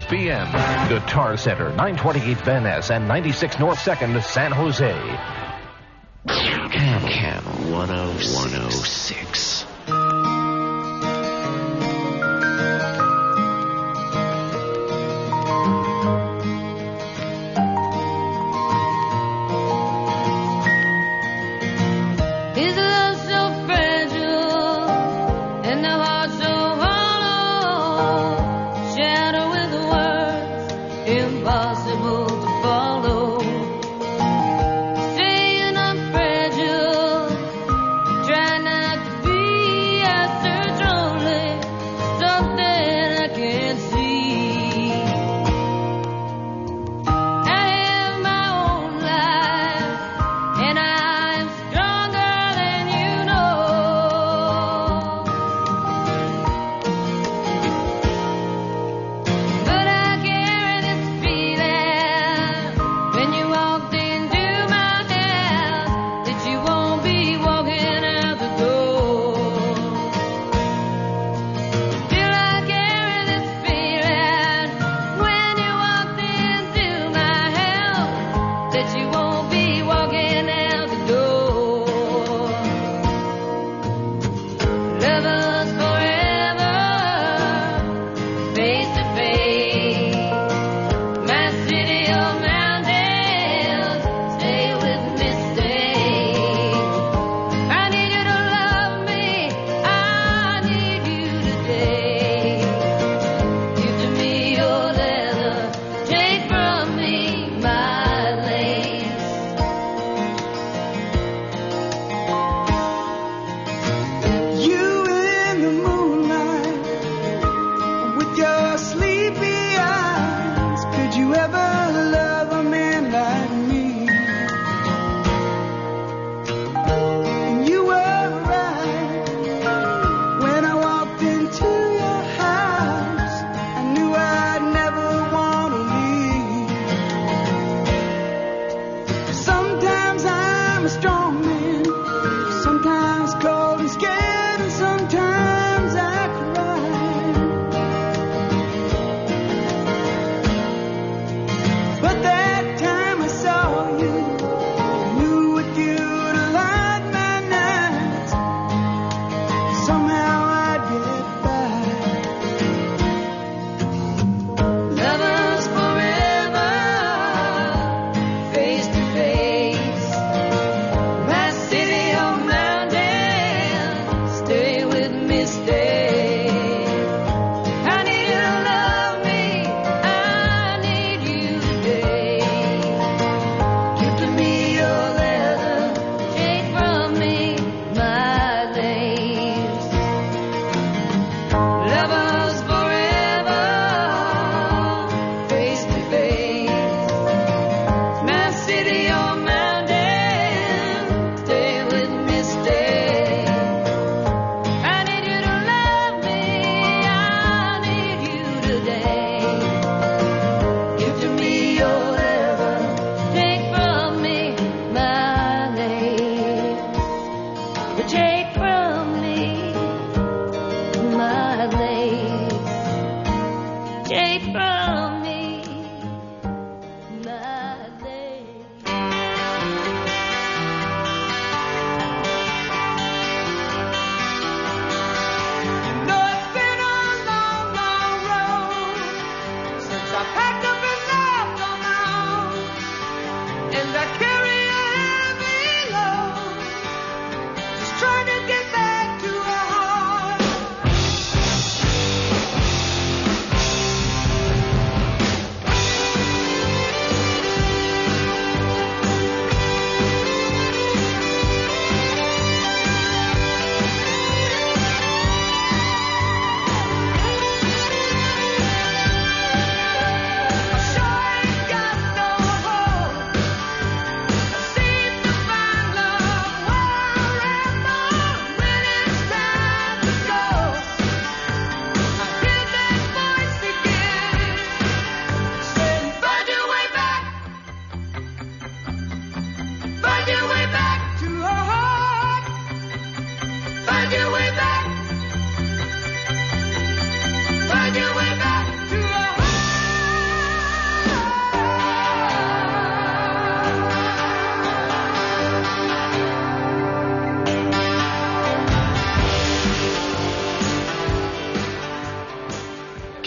p.m. Guitar Center, 928 Van Ness and 96 North 2nd, San Jose. Cam 106.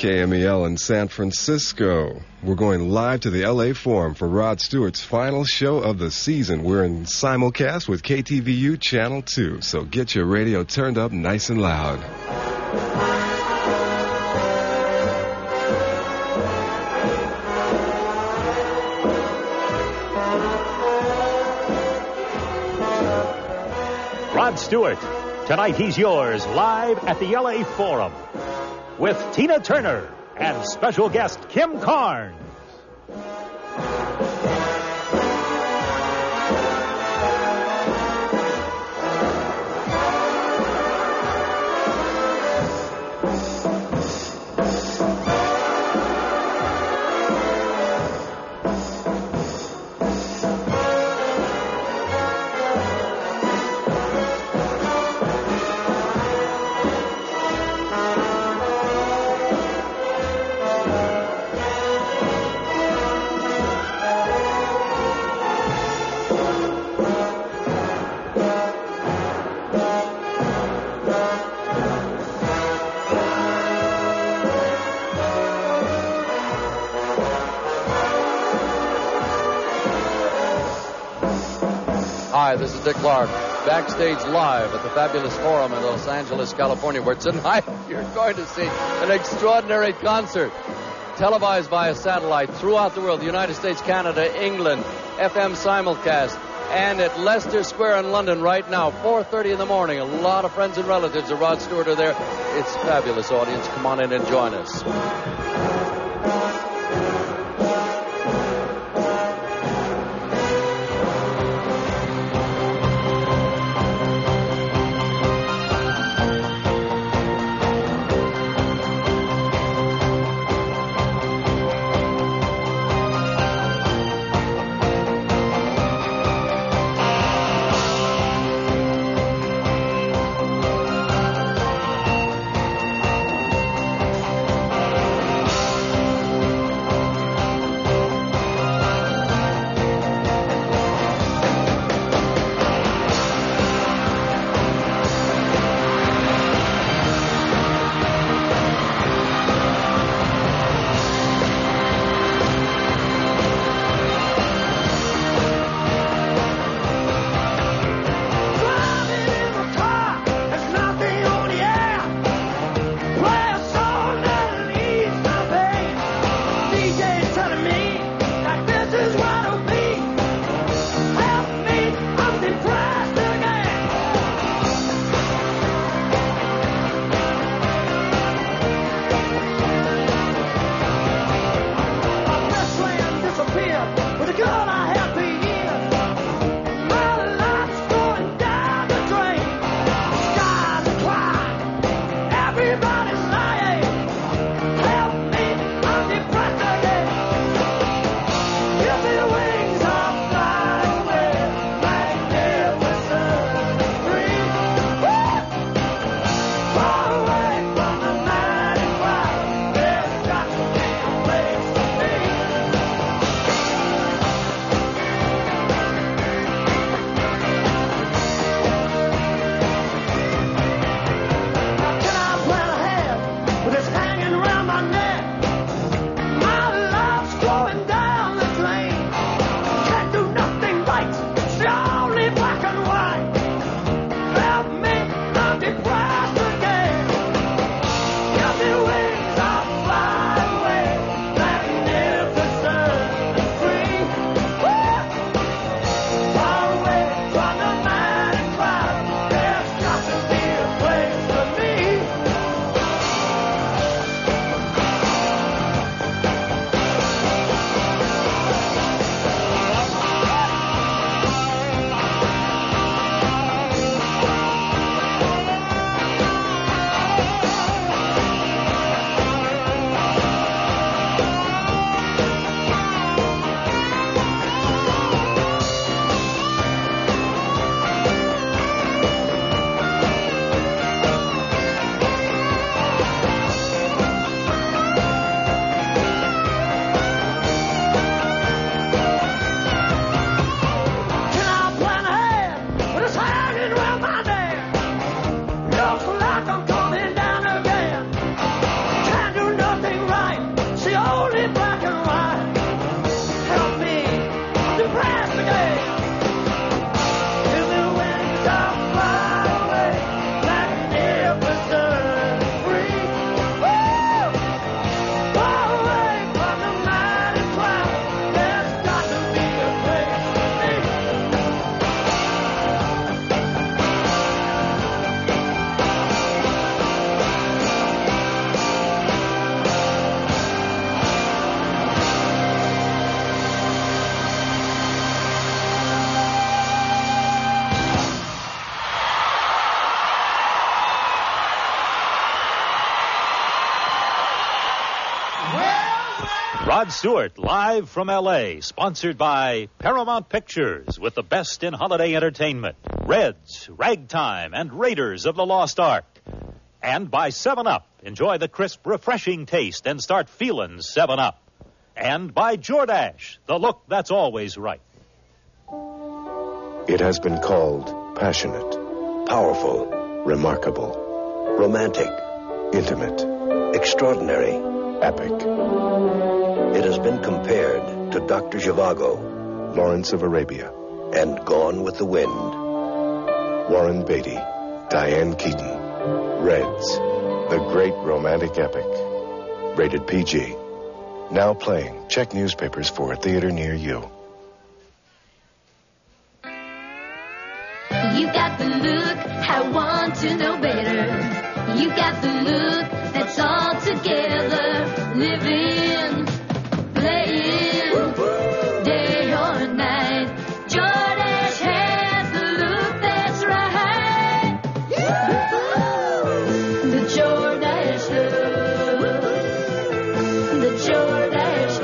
KMEL in San Francisco. We're going live to the LA Forum for Rod Stewart's final show of the season. We're in simulcast with KTVU Channel 2, so get your radio turned up nice and loud. Rod Stewart. Tonight he's yours live at the LA Forum with Tina Turner and special guest Kim Carnes. Hi, this is Dick Clark, backstage live at the Fabulous Forum in Los Angeles, California, where tonight you're going to see an extraordinary concert televised via satellite throughout the world, the United States, Canada, England, FM simulcast, and at Leicester Square in London right now, 4:30 in the morning. A lot of friends and relatives of Rod Stewart are there. It's a fabulous audience. Come on in and join us. Rod Stewart, live from L.A., sponsored by Paramount Pictures, with the best in holiday entertainment, Reds, Ragtime, and Raiders of the Lost Ark. And by 7-Up, enjoy the crisp, refreshing taste and start feeling 7-Up. And by Jordache, the look that's always right. It has been called passionate, powerful, remarkable, romantic, intimate, extraordinary, epic. It has been compared to Dr. Zhivago, Lawrence of Arabia, and Gone with the Wind. Warren Beatty, Diane Keaton, Reds, the great romantic epic. Rated PG. Now playing. Check newspapers for a theater near you. You got the look, I want to know better. You got the look that's all together. Living, playing, day or night. Jordache has the look that's right. The Jordache look. The Jordache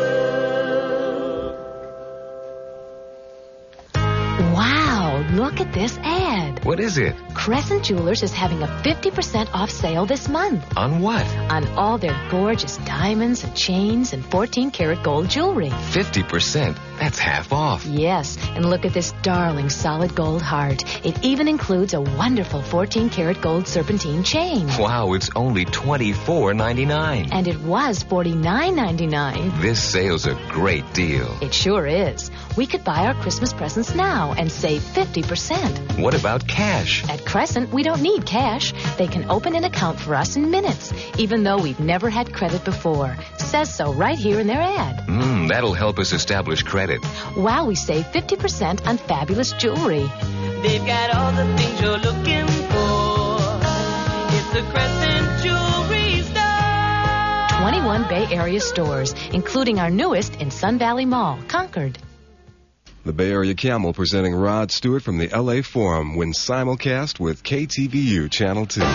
look. Wow, look at this ad. What is it? Crescent Jewelers is having a 50% off sale this month On what? on all their gorgeous diamonds and chains and 14-karat gold jewelry. 50%. That's half off. Yes, and look at this darling solid gold heart. It even includes a wonderful 14-karat gold serpentine chain. Wow, it's only $24.99. And it was $49.99. This sale's a great deal. It sure is. We could buy our Christmas presents now and save 50%. What about cash? At Crescent, we don't need cash. They can open an account for us in minutes, even though we've never had credit before. Says so right here in their ad. That'll help us establish credit. Wow, we save 50% on fabulous jewelry. They've got all the things you're looking for. It's the Crescent Jewelry Store. 21 Bay Area stores, including our newest in Sun Valley Mall, Concord. The Bay Area Camel presenting Rod Stewart from the LA Forum when simulcast with KTVU Channel 2.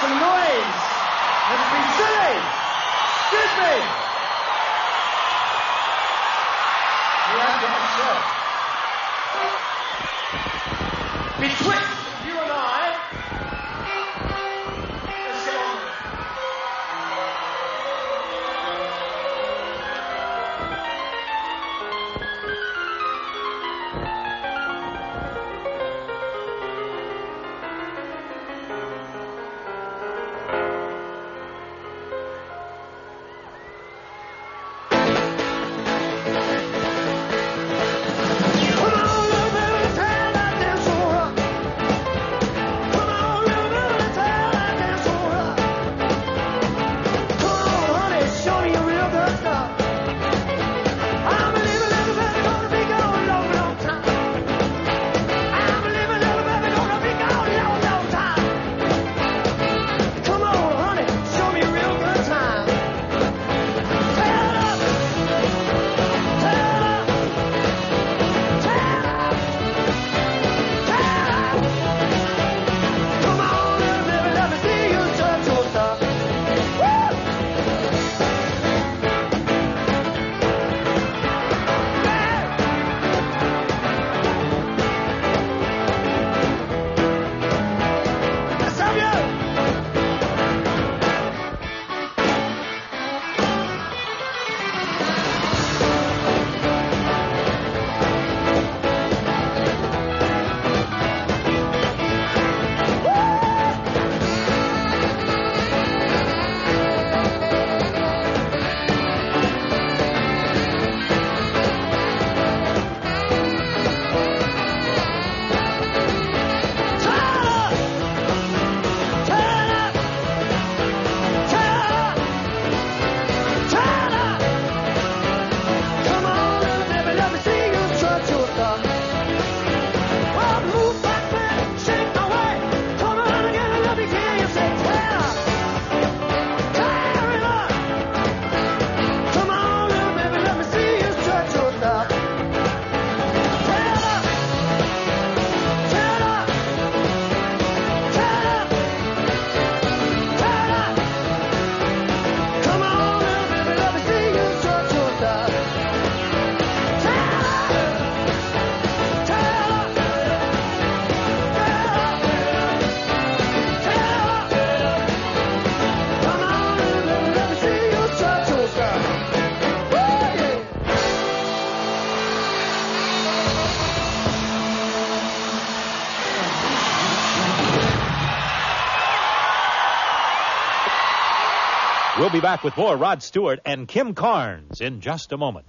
some noise. Let's be silly. Excuse me. We have to have show. Betwixt you and I, let's get on. We'll be back with more Rod Stewart and Kim Carnes in just a moment.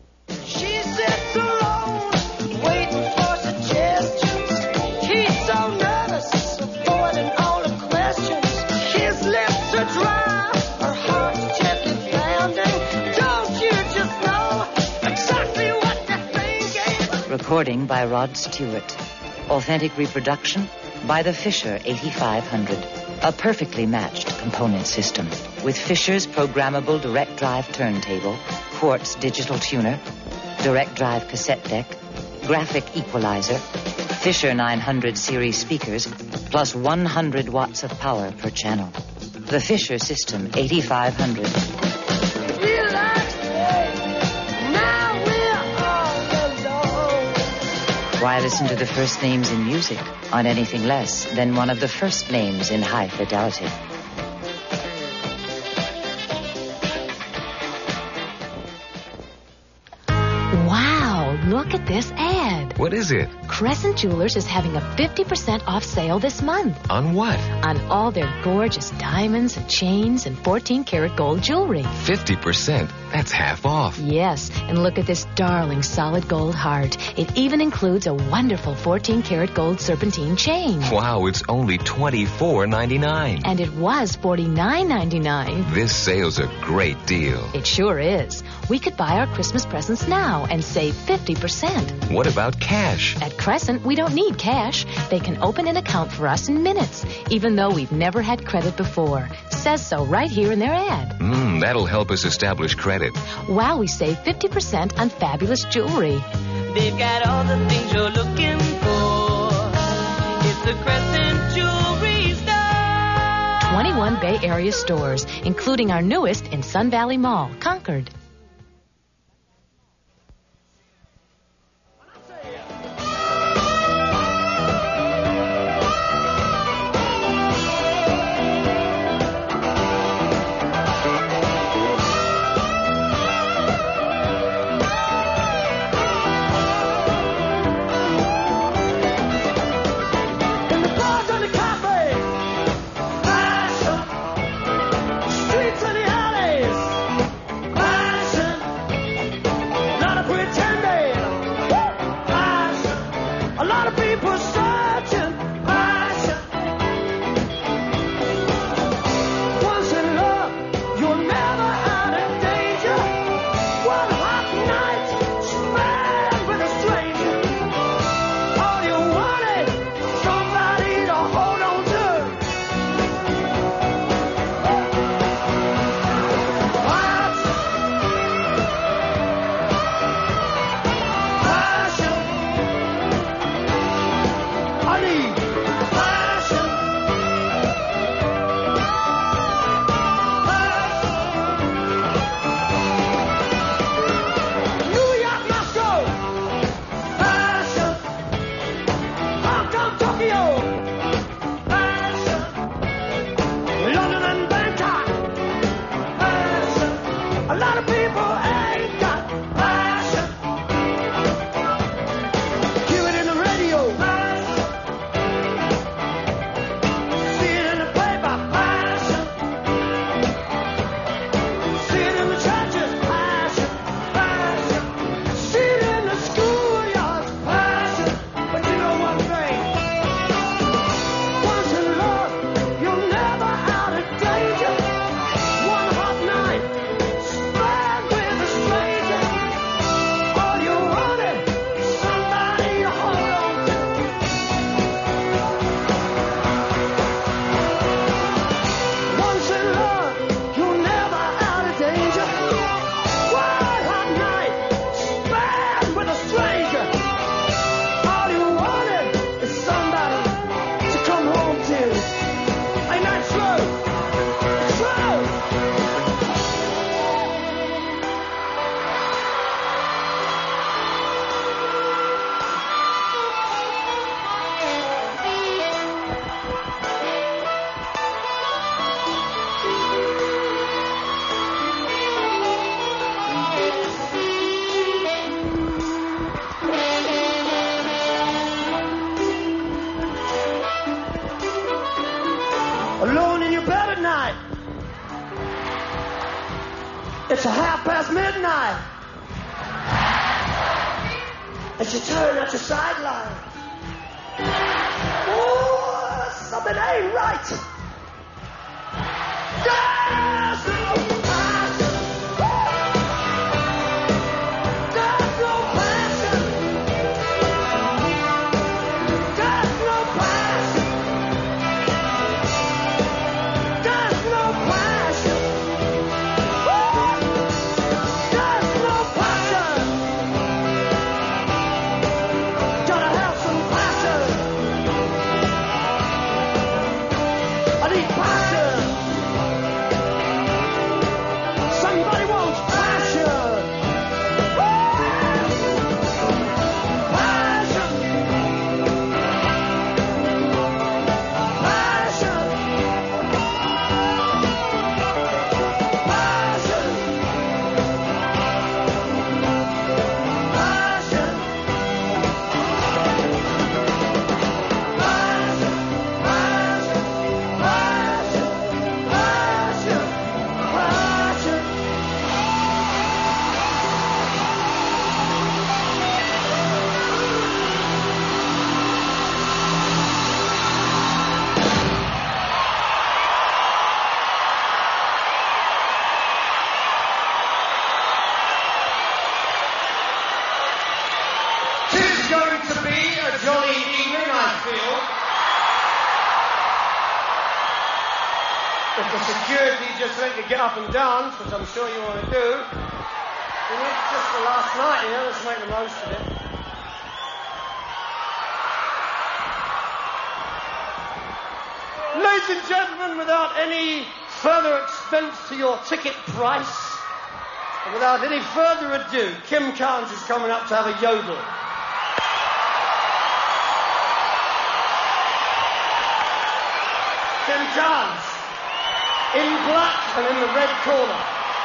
She sits alone, waiting for suggestions. He's so nervous, avoiding all the questions. His lips are dry, her heart's gently pounding. Don't you just know exactly what they're thinking? Recording by Rod Stewart. Authentic reproduction by the Fisher 8500. A perfectly matched component system with Fisher's programmable direct drive turntable, Quartz digital tuner, direct drive cassette deck, graphic equalizer, Fisher 900 series speakers, plus 100 watts of power per channel. The Fisher System 8500. Relax, now we're all alone. Why listen to the first names in music on anything less than one of the first names in high fidelity? Wow, look at this ad. What is it? Crescent Jewelers is having a 50% off sale this month. On what? On all their gorgeous diamonds and chains and 14-karat gold jewelry. 50%? That's half off. Yes, and look at this darling solid gold heart. It even includes a wonderful 14-karat gold serpentine chain. Wow, it's only $24.99. And it was $49.99. This sale's a great deal. It sure is. We could buy our Christmas presents now and save 50%. What about cash? At Crescent, we don't need cash. They can open an account for us in minutes, even though we've never had credit before. Says so right here in their ad. That'll help us establish credit. Wow, we save 50% on fabulous jewelry. They've got all the things you're looking for. It's the Crescent Jewelry Store. 21 Bay Area stores, including our newest in Sun Valley Mall, Concord. Alone in your bed at night. It's midnight. As you turn at your sideline. Oh, something ain't right. There's no passion. There's no passion. There's no passion. There's no passion. There's no passion. Gotta have some passion. I need passion. Somebody wants passion. Passion. Passion. Tis going to be a jolly evening, I feel. If the security just let you get up and dance, which I'm sure you want to do, then it's just the last night, you know, let's make the most of it. Ladies and gentlemen, without any further expense to your ticket price, and without any further ado, Kim Carnes is coming up to have a yodel. Kim Carnes, in black and in the red corner.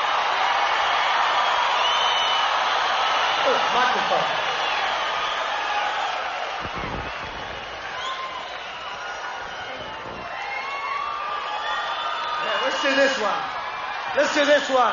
Oh, microphone. Yeah, let's do this one. Let's do this one.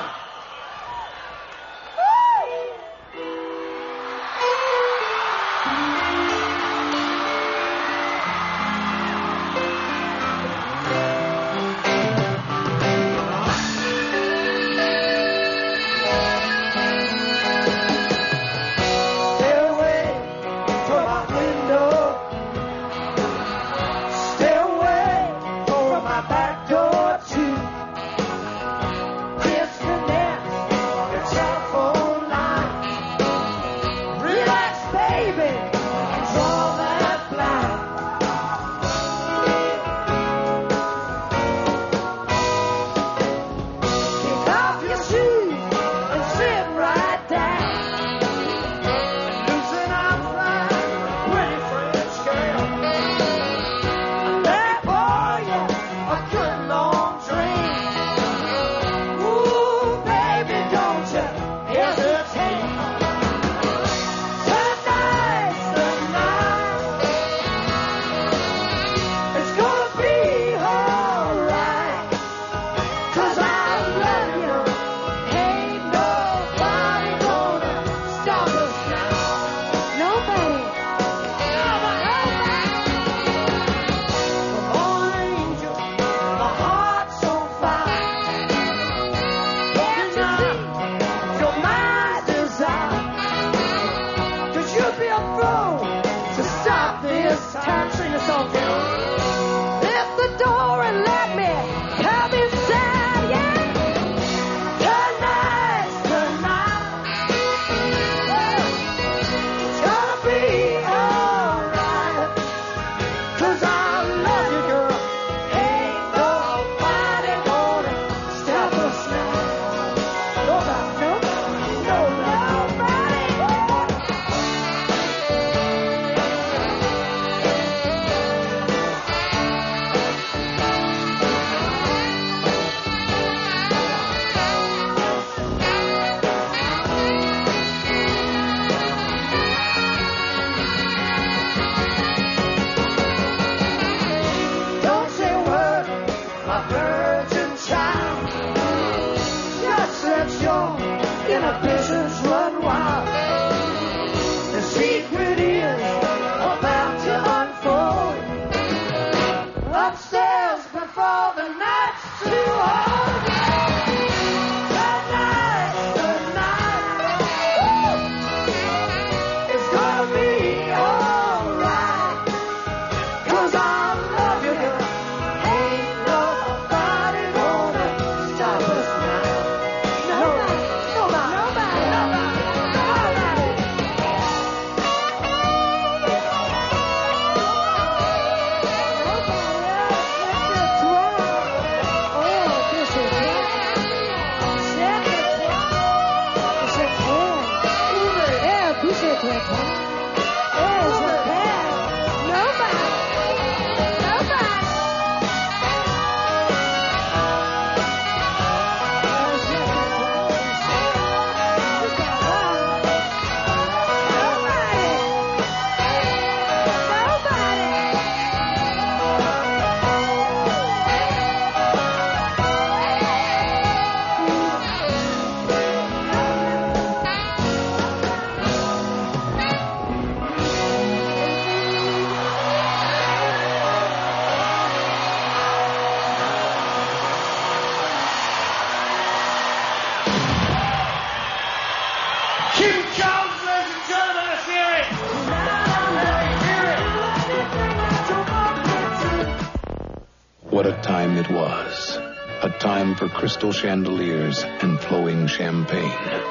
What a time it was. A time for crystal chandeliers and flowing champagne.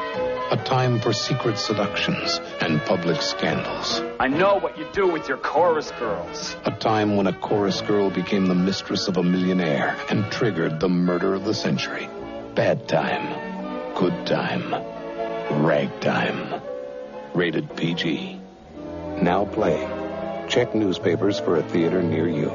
A time for secret seductions and public scandals. I know what you do with your chorus girls. A time when a chorus girl became the mistress of a millionaire and triggered the murder of the century. Bad time. Good time. Ragtime. Rated PG. Now playing. Check newspapers for a theater near you.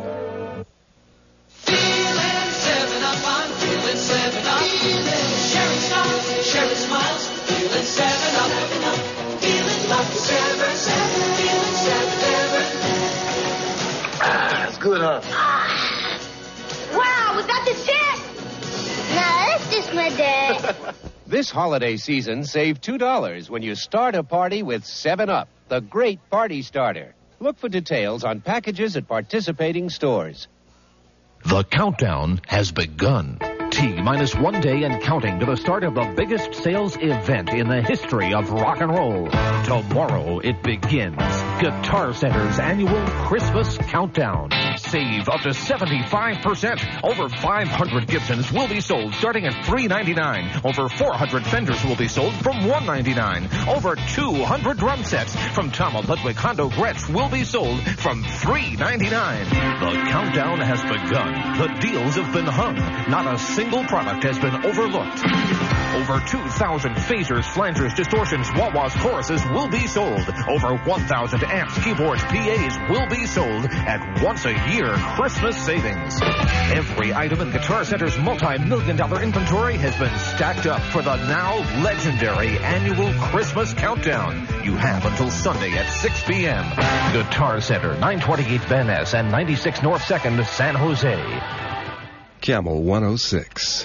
Feeling 7-Up, I'm feeling 7-Up. Sherry smiles, Sherry smiles. Feeling 7-Up, feeling lucky 7-7. Feeling 7-7. That's good, huh? Wow, was that the jet? No, that's just my dad. This holiday season, save $2 when you start a party with 7-Up, the great party starter. Look for details on packages at participating stores. The countdown has begun. T-minus 1 day and counting to the start of the biggest sales event in the history of rock and roll. Tomorrow it begins. Guitar Center's annual Christmas countdown. Save up to 75%. Over 500 Gibsons will be sold starting at $3.99. Over 400 Fenders will be sold from $1.99. Over 200 drum sets from Tom Ludwig Hondo Gretsch will be sold from $3.99. The countdown has begun. The deals have been hung. Not a single product has been overlooked. Over 2,000 phasers, flangers, distortions, wah-wahs, choruses will be sold. Over 1,000 amps, keyboards, PAs will be sold at once-a-year Christmas savings. Every item in Guitar Center's multi-million-dollar inventory has been stacked up for the now legendary annual Christmas countdown. You have until Sunday at 6 p.m. Guitar Center, 928 Van Ness and 96 North 2nd, San Jose. Camel 106.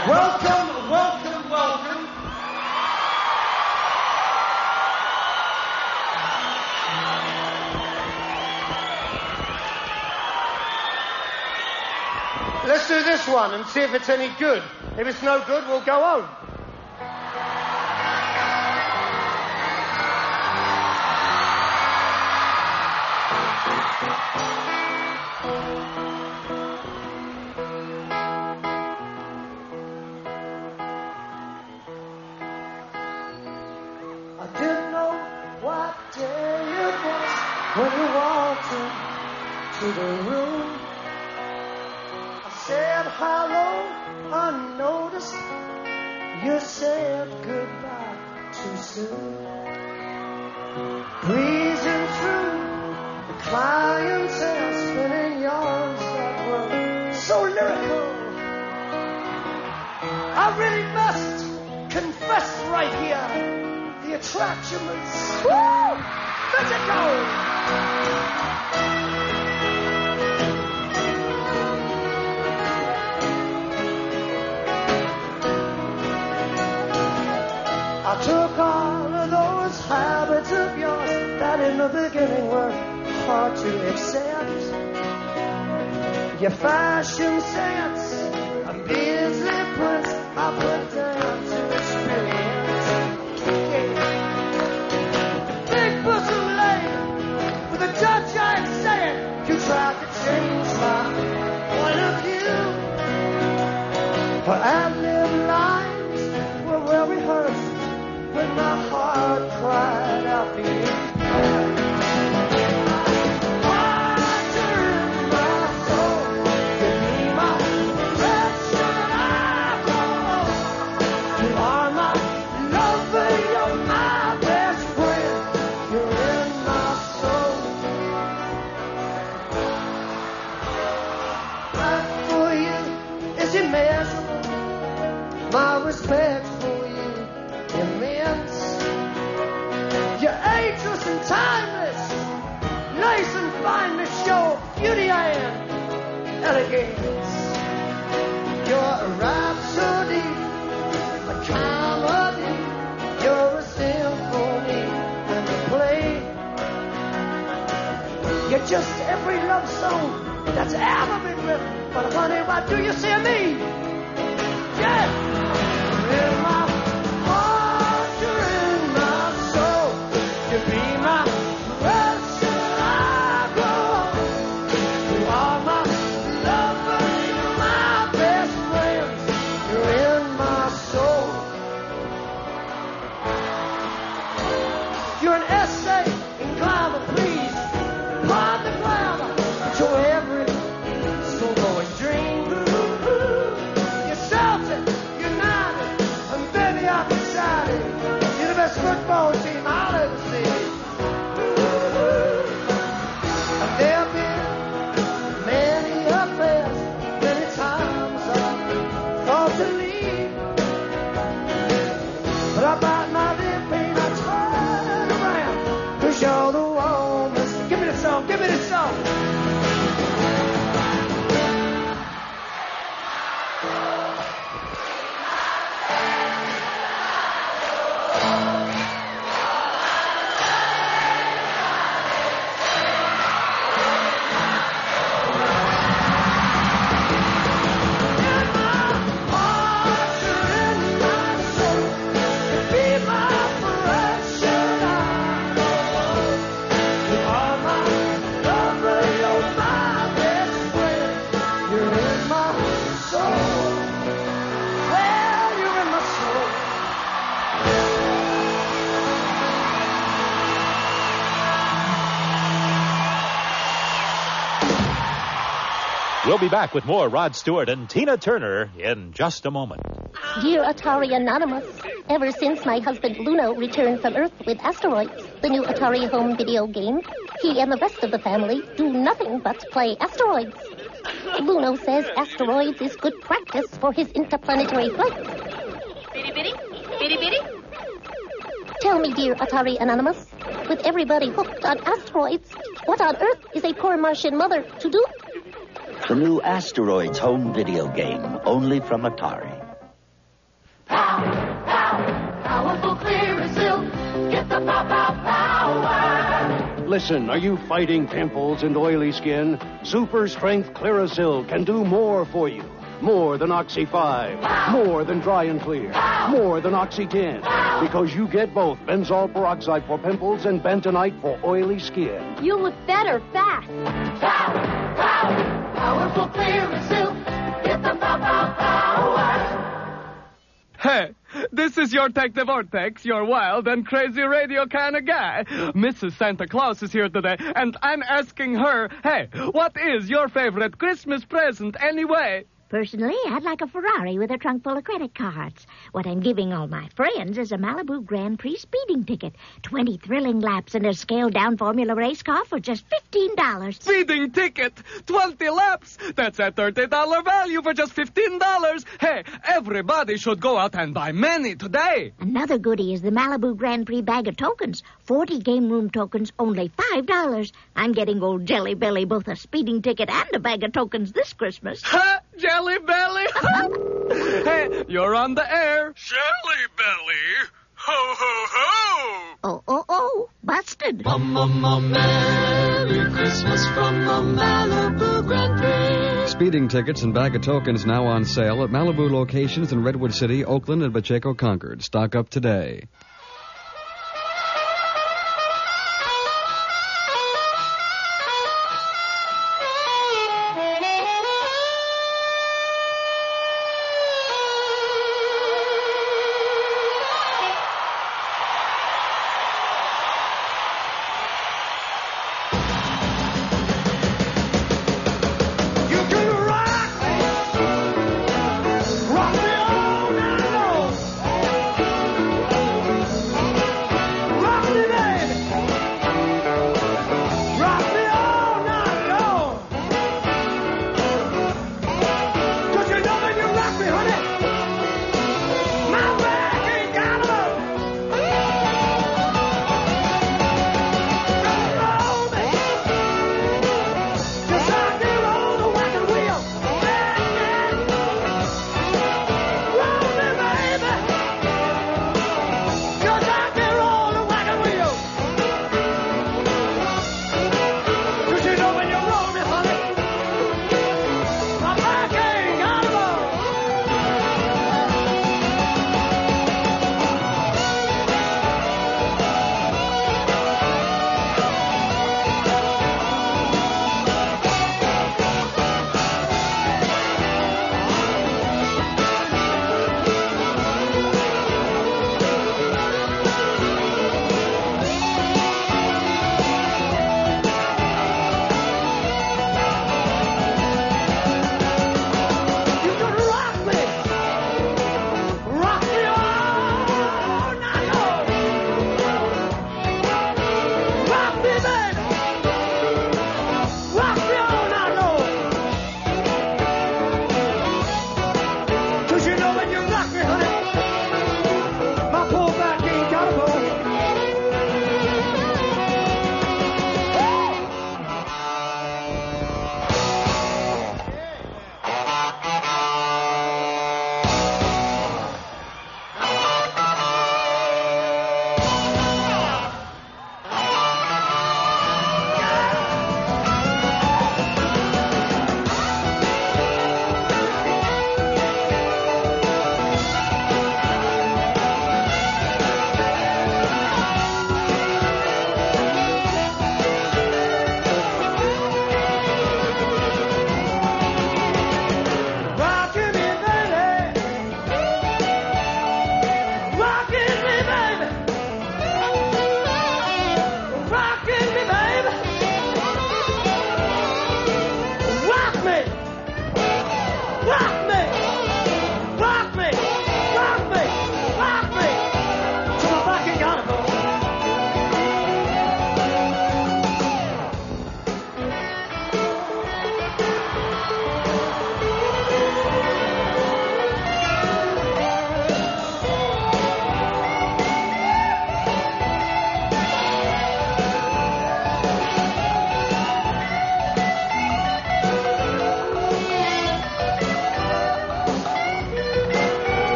Welcome, welcome, welcome. Let's do this one and see if it's any good. If it's no good, we'll go home. I didn't know what day it was when you walked into the room. I said hello, unnoticed. You said goodbye too soon. Breezing through the clientele, spinning yarns that were so lyrical. I really must confess right here, the attraction was physical. I took all of those habits of yours that in the beginning were hard to accept. Your fashion sense, a Beasley Prince, I put down to experience. Big bosom lady, with a judge I'd say it, you tried to change my point of view. Her ad-lib lines were well rehearsed when my heart cried out for you. My respect for you immense. You're ageless and timeless. Lace and fineness, your beauty and elegance. You're a rhapsody, a comedy. You're a symphony and a play. You're just every love song that's ever been written. But honey, what do you see of me? Yeah! In my heart, you're in my soul. You be my direction I go. You are my lover, you're my best friend. You're in my soul. You're an essay in glamour, please. Pardon the glamour to every schoolboy's dream. You're the best football team I'll ever see. There have been many affairs, many times I thought to leave. But I bite my lip and I turn around, 'cause you're the woman. Give me the song, give me the song. We'll be back with more Rod Stewart and Tina Turner in just a moment. Dear Atari Anonymous, ever since my husband Luno returned from Earth with Asteroids, the new Atari home video game, he and the rest of the family do nothing but play Asteroids. Luno says Asteroids is good practice for his interplanetary flights. Bitty bitty? Bitty bitty? Tell me, dear Atari Anonymous, with everybody hooked on Asteroids, what on earth is a poor Martian mother to do? The new Asteroids home video game, only from Atari. Powerful clear as silk. Get the power. Listen, are you fighting pimples and oily skin? Super Strength Clearasil can do more for you. More than Oxy 5. More than Dry and Clear. More than Oxy 10. Because you get both benzoyl peroxide for pimples and bentonite for oily skin. You look better fast. Powerful clear as silk. Get the power. Hey, this is your Tech the Vortex, your wild and crazy radio kind of guy. Mrs. Santa Claus is here today, and I'm asking her, hey, what is your favorite Christmas present anyway? Personally, I'd like a Ferrari with a trunk full of credit cards. What I'm giving all my friends is a Malibu Grand Prix speeding ticket, 20 thrilling laps in a scaled-down Formula race car for just $15. Speeding ticket? 20 laps? That's a $30 value for just $15. Hey, everybody should go out and buy many today. Another goodie is the Malibu Grand Prix bag of tokens. 40 game room tokens, only $5. I'm getting old Jelly Belly both a speeding ticket and a bag of tokens this Christmas. Ha! Jelly Belly! Hey, you're on the air. Jelly Belly! Ho, ho, ho! Oh, busted. Merry Christmas from the Malibu Grand Prix. Speeding tickets and bag of tokens now on sale at Malibu locations in Redwood City, Oakland, and Pacheco Concord. Stock up today.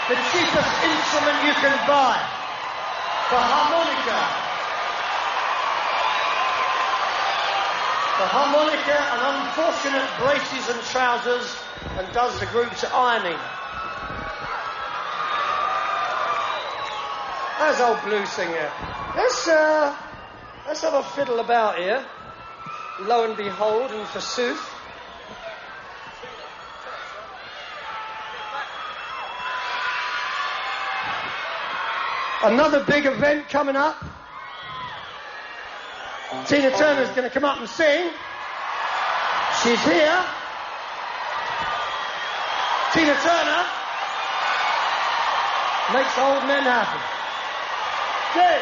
the cheapest instrument you can buy. The harmonica. The harmonica, an unfortunate braces and trousers, and does the group's ironing. There's old blues singer. Let's have a fiddle about here. Lo and behold, and forsooth. Another big event coming up. Tina Turner's going to come up and sing. She's here. Tina Turner makes old men happy. Hey,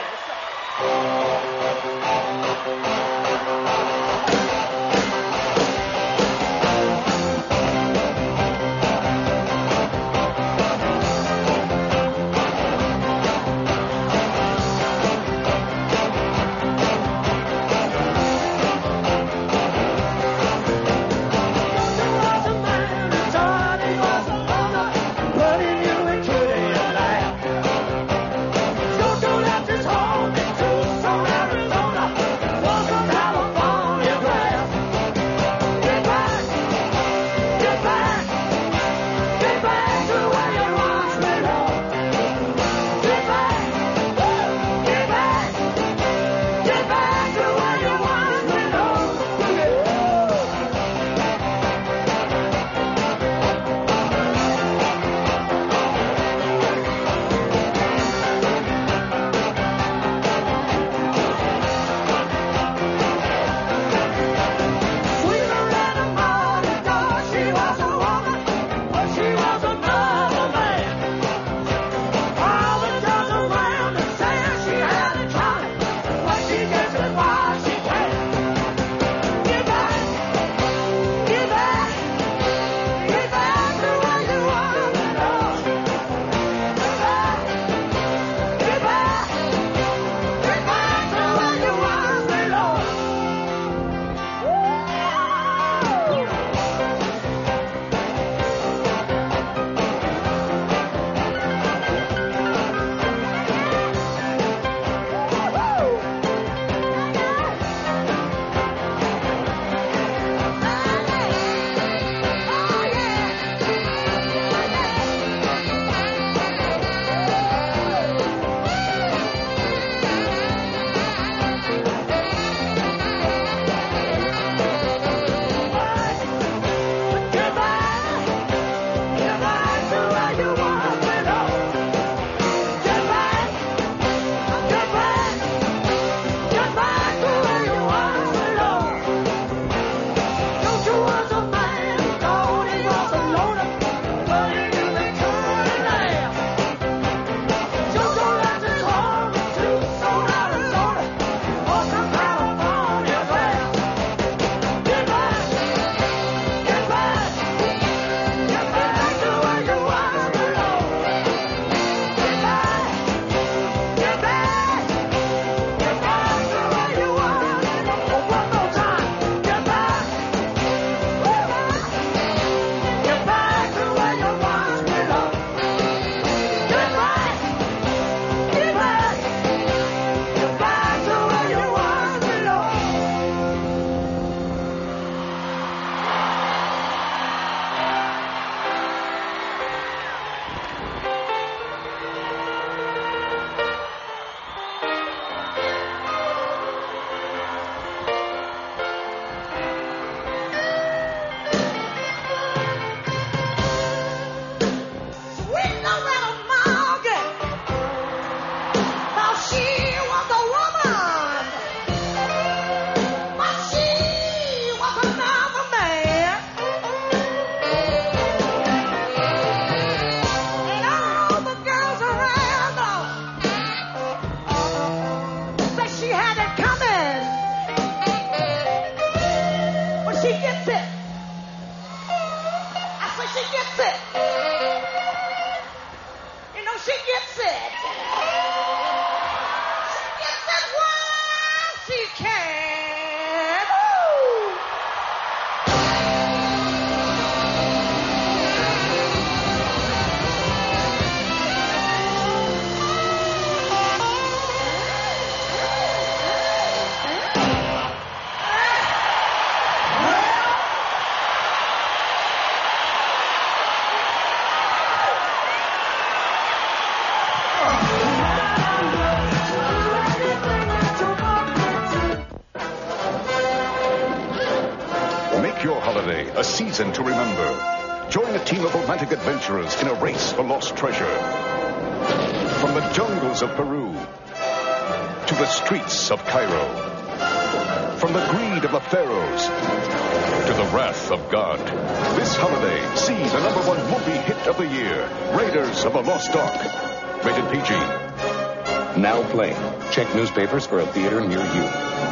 A season to remember. Join a team of romantic adventurers in a race for lost treasure. From the jungles of Peru to the streets of Cairo. From the greed of the pharaohs to the wrath of God. This holiday, see the #1 movie hit of the year, Raiders of the Lost Ark. Rated PG. Now playing. Check newspapers for a theater near you.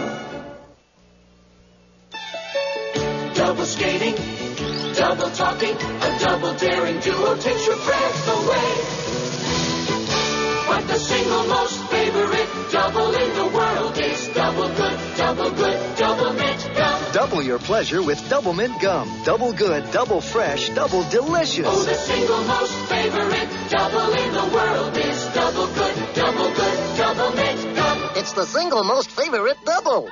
Double skating, double talking, a double daring duo takes your breath away. But the single most favorite double in the world is double good, double mint gum. Double your pleasure with Double Mint Gum. Double good, double fresh, double delicious. Oh, the single most favorite double in the world is double good, double mint gum. It's the single most favorite double.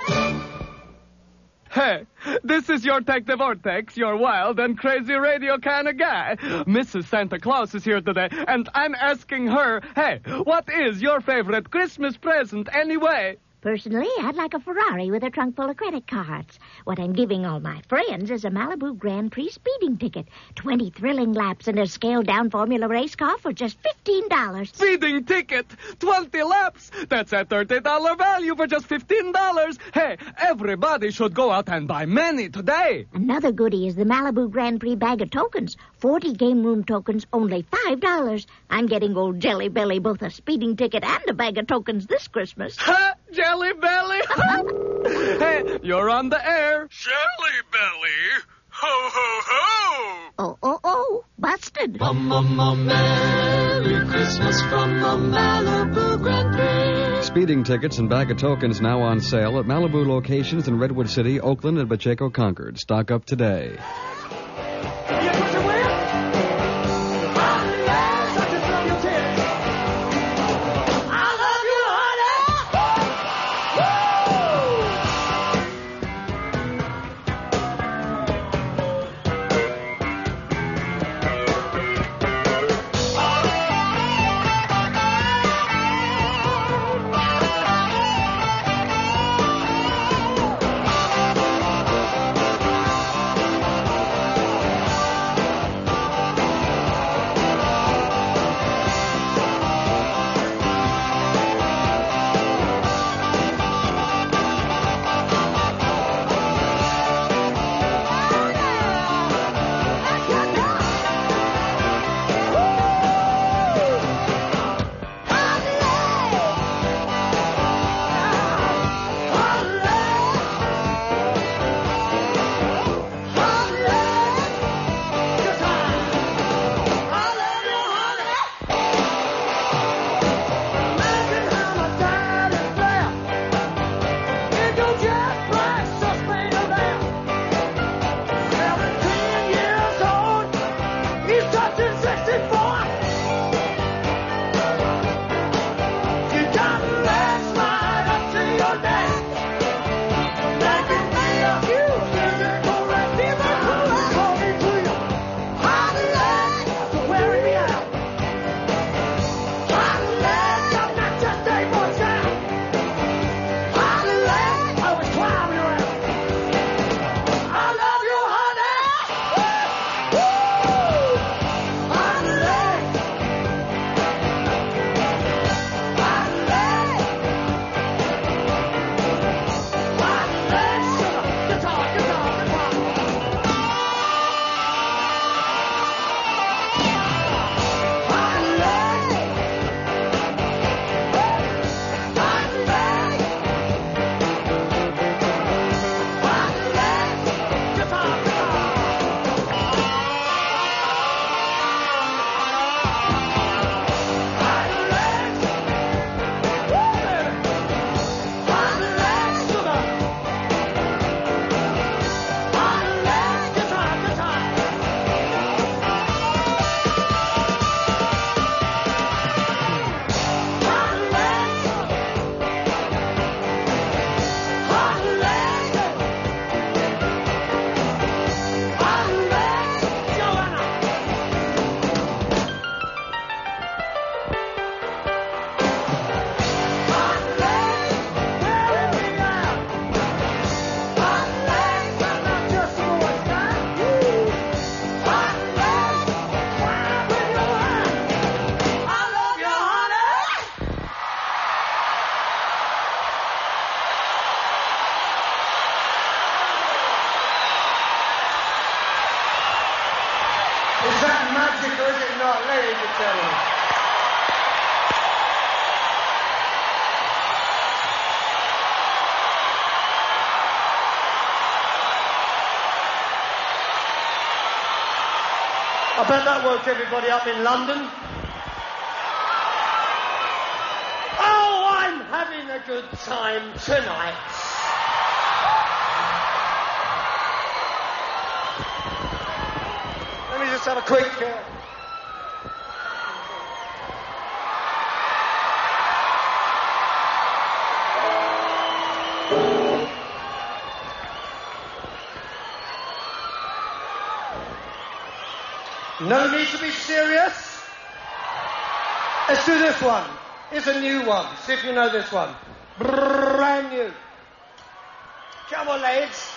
Hey, this is your Tech the Vortex, your wild and crazy radio kind of guy. Mrs. Santa Claus is here today, and I'm asking her, hey, what is your favorite Christmas present anyway? Personally, I'd like a Ferrari with a trunk full of credit cards. What I'm giving all my friends is a Malibu Grand Prix speeding ticket, 20 thrilling laps, and a scaled-down Formula race car for just $15. Speeding ticket, 20 laps. That's a $30 value for just $15. Hey, everybody should go out and buy many today. Another goodie is the Malibu Grand Prix bag of tokens. 40 game room tokens, only $5. I'm getting old Jelly Belly both a speeding ticket and a bag of tokens this Christmas. Ha! Jelly Belly! Hey, you're on the air. Jelly Belly? Ho, ho, ho! Oh, busted. Merry Christmas from the Malibu Grand Prix. Speeding tickets and bag of tokens now on sale at Malibu locations in Redwood City, Oakland, and Pacheco Concord. Stock up today. I bet that woke everybody up in London. Oh, I'm having a good time tonight. Let me just have a quick... No need to be serious. Let's do this one. It's a new one. See if you know this one. Brand new. Come on, lads.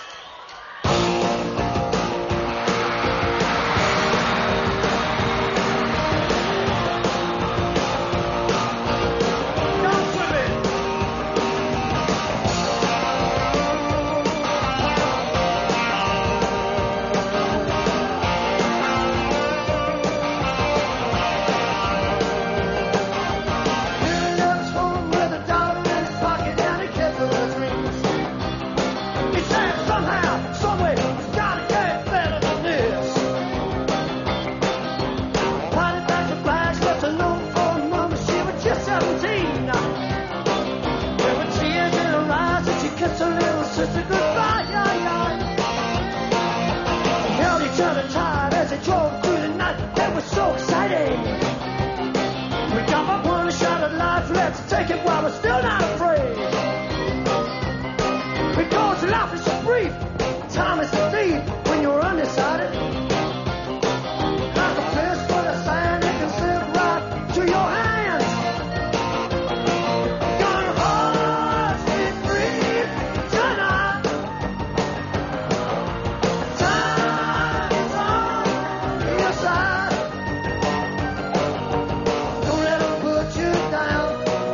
Take it while we're still not afraid. Because life is so brief, time is a thief when you're undecided. Like a fist full of sand, it can slip right to your hands. Gun hard, stay free tonight. Time's on your side. Don't let them put you down.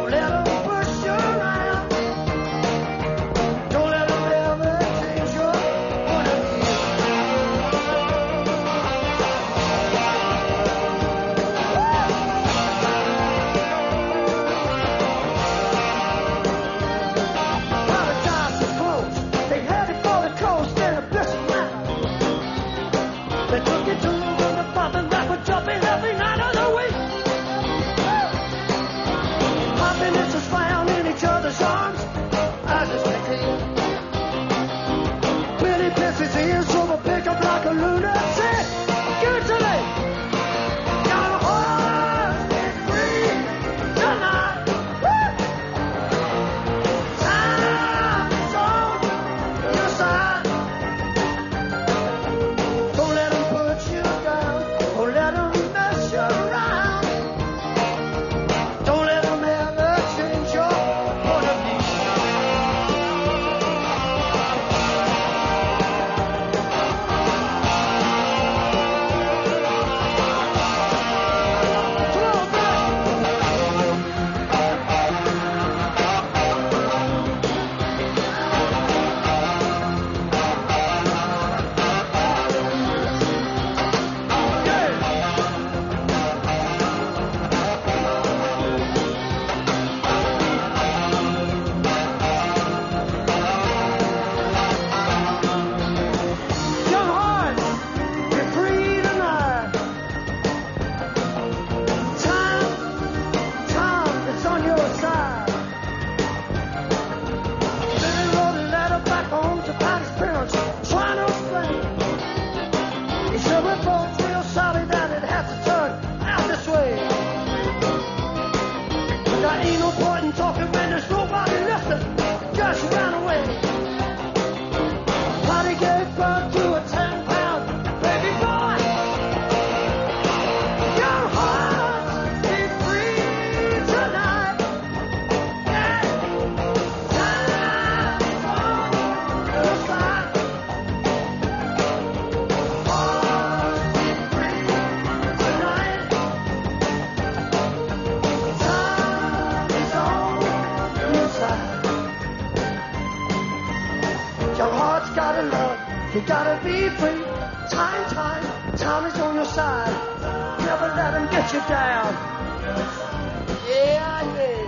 You gotta be free. Time is on your side. Never let him get you down. Yeah, yeah.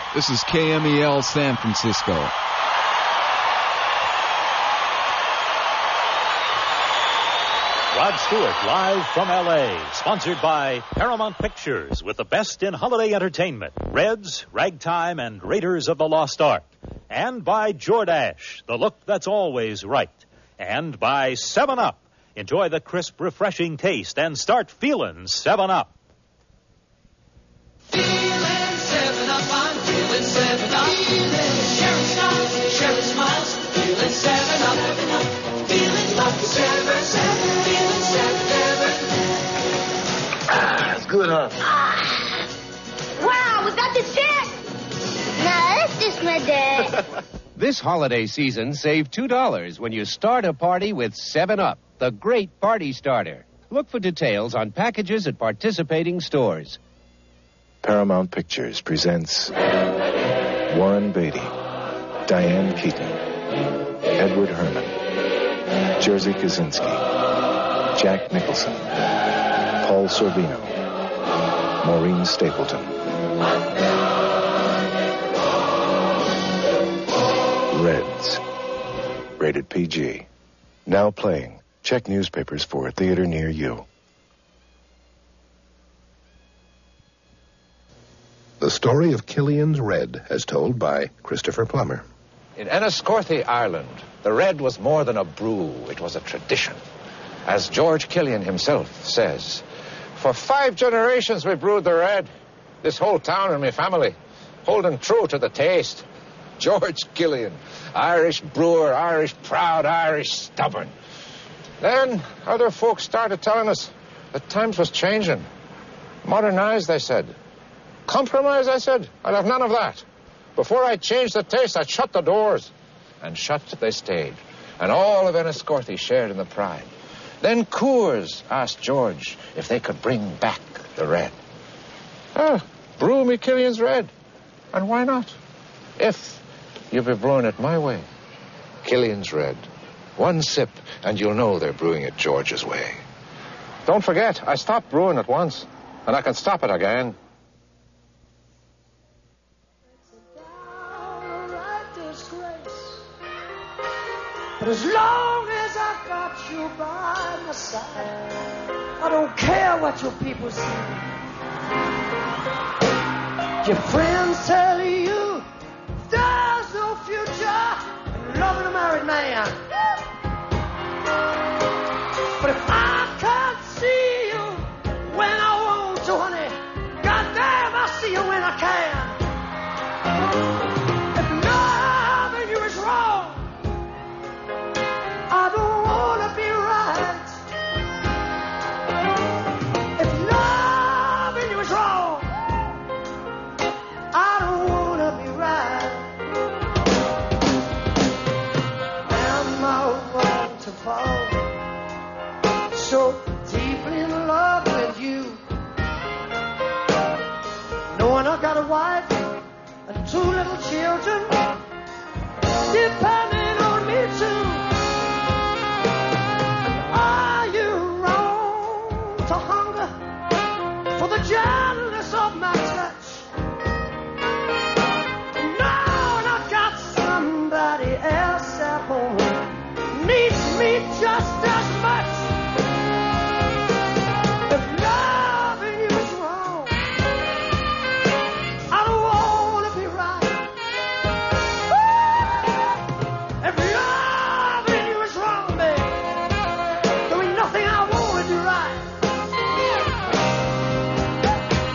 This is KMEL San Francisco. Rod Stewart, live from L.A., sponsored by Paramount Pictures, with the best in holiday entertainment, Reds, Ragtime, and Raiders of the Lost Ark. And by Jordache, the look that's always right. And by 7-Up. Enjoy the crisp, refreshing taste and start feeling 7-Up. Feeling 7-Up, I'm feeling 7-Up. Sharon stops, Sharon smiles, feeling 7-Up. Feeling lucky, 7-7. That's good, huh? Wow, was that the jet? No, that's just my dad. This holiday season, save $2 when you start a party with 7-Up, the great party starter. Look for details on packages at participating stores. Paramount Pictures presents Warren Beatty, Diane Keaton, Edward Herman, Jerzy Kaczynski, Jack Nicholson, Paul Sorvino, Maureen Stapleton. Reds. Rated PG. Now playing. Check newspapers for a theater near you. The story of Killian's Red, as told by Christopher Plummer. In Enniscorthy, Ireland, the Red was more than a brew. It was a tradition. As George Killian himself says, for 5 generations we brewed the Red. This whole town and my family, holding true to the taste. George Killian, Irish brewer, Irish proud, Irish stubborn. Then other folks started telling us that times was changing. Modernized, they said. Compromise, I said. I'd have none of that. Before I changed the taste, I'd shut the doors. And shut they stayed. And all of Enniscorthy shared in the pride. Then Coors asked George if they could bring back the Red. Brew me Killian's Red. And why not? If you'll be brewing it my way. Killian's Red. 1 sip, and you'll know they're brewing it George's way. Don't forget, I stopped brewing it once, and I can stop it again. But as long as I got you by my side, I don't care what your people say. Your friends tell you there's no future in loving a married man. But if I can't see you when I want to, honey, goddamn, I'll see you when I can. If loving you is wrong, I don't want to be right. If loving you is wrong, I don't want to be right. Am I wrong to fall so deeply in love with you, knowing I got a wife and 2 little children depending on me too? Are you wrong to hunger for the gentleness of my touch? Now I've got somebody else at home needs me just as much. If loving you is wrong, I don't want to be right. If loving you is wrong, babe, there ain't nothing I want to do right.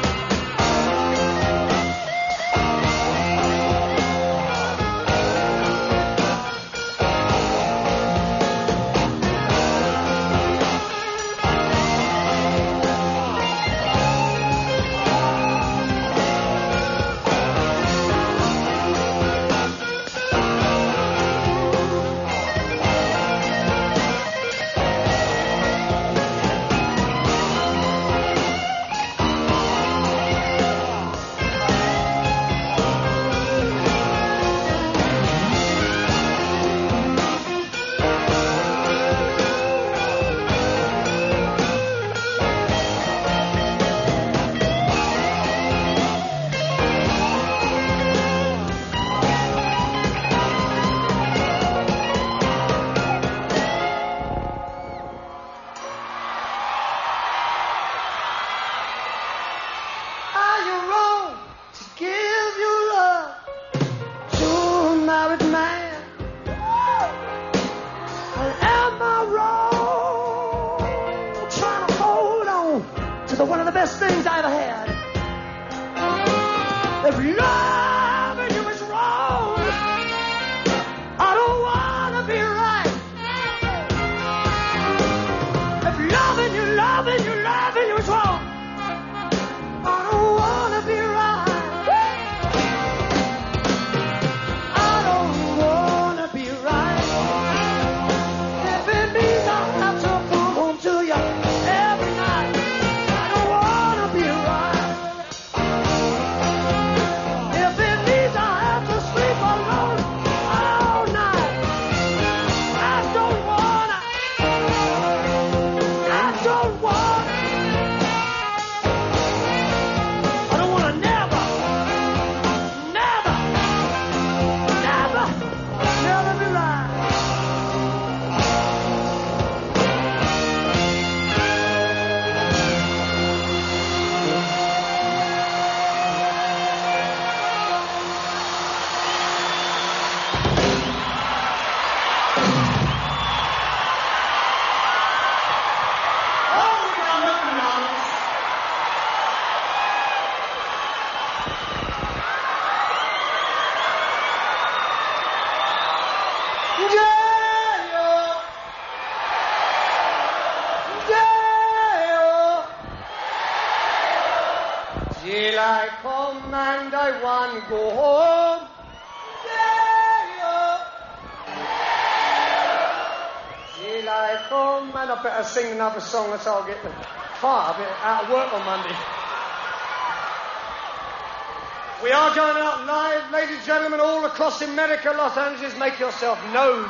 on Monday one, go home. You like home, man, I better sing another song or so I'll get the fire a bit out of work on Monday. We are going out live, ladies and gentlemen, all across America, Los Angeles. Make yourself known.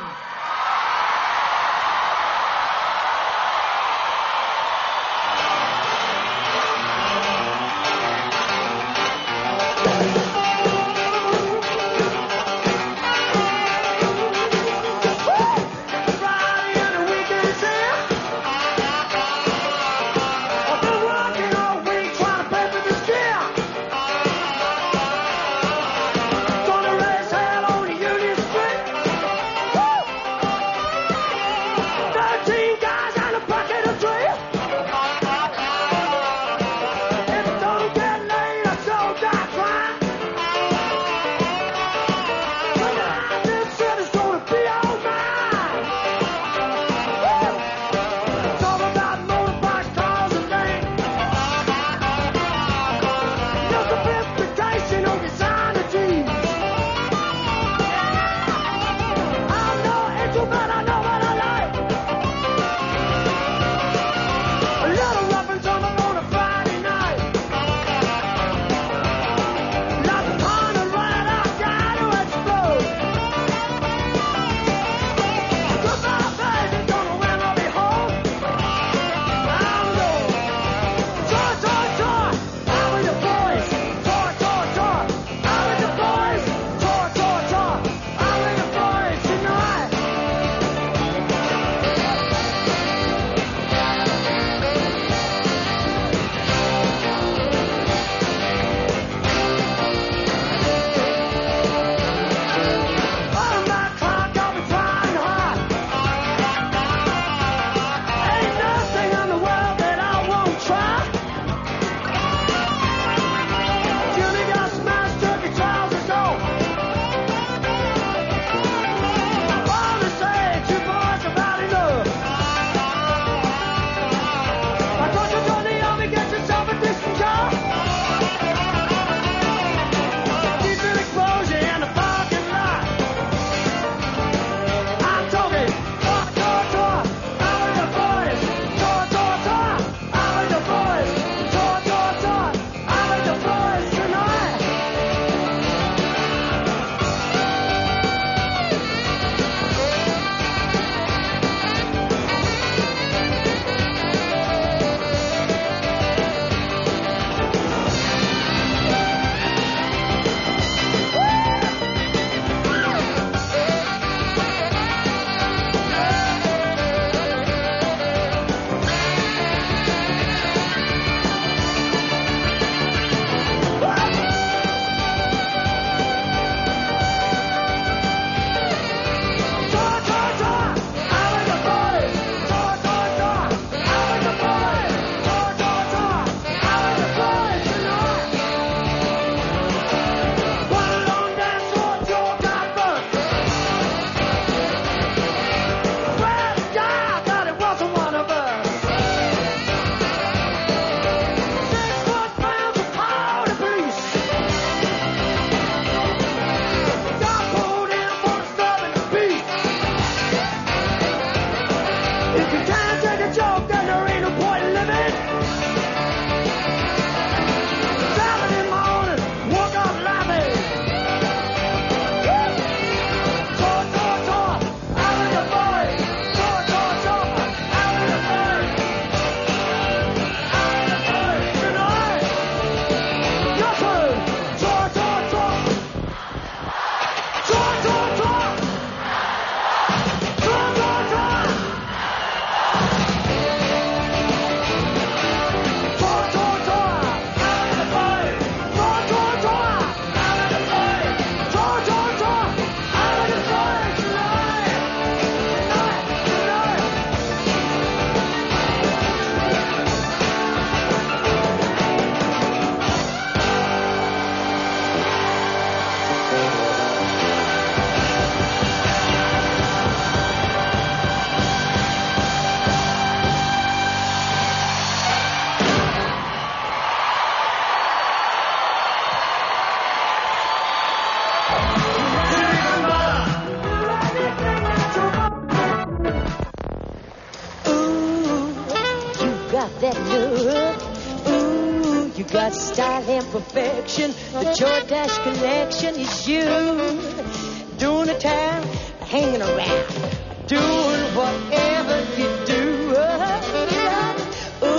got style and perfection. The Jordache collection is you. Doing the town, hanging around.